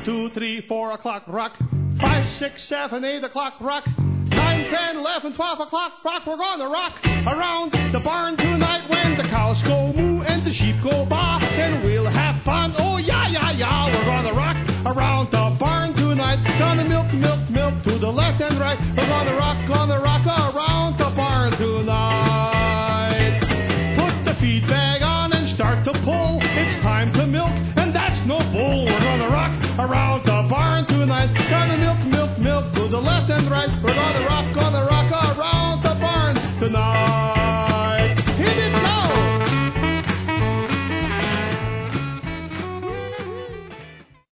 2, 3, 4 o'clock, rock. 5, 6, 7, 8 o'clock, rock. 9, 10, 11, 12 o'clock, rock. We're gonna rock around the barn tonight when the cows go moo and the sheep go baa. And we'll have fun, oh yeah, yeah, yeah. We're gonna rock around the barn tonight. Gonna milk, milk, milk to the left and right. We're gonna rock around the barn tonight. Put the feed bag on and start to pull. It's time to milk, and that's no bull. We're gonna rock around the barn tonight. Gonna milk, milk, milk to the left and right. We're gonna rock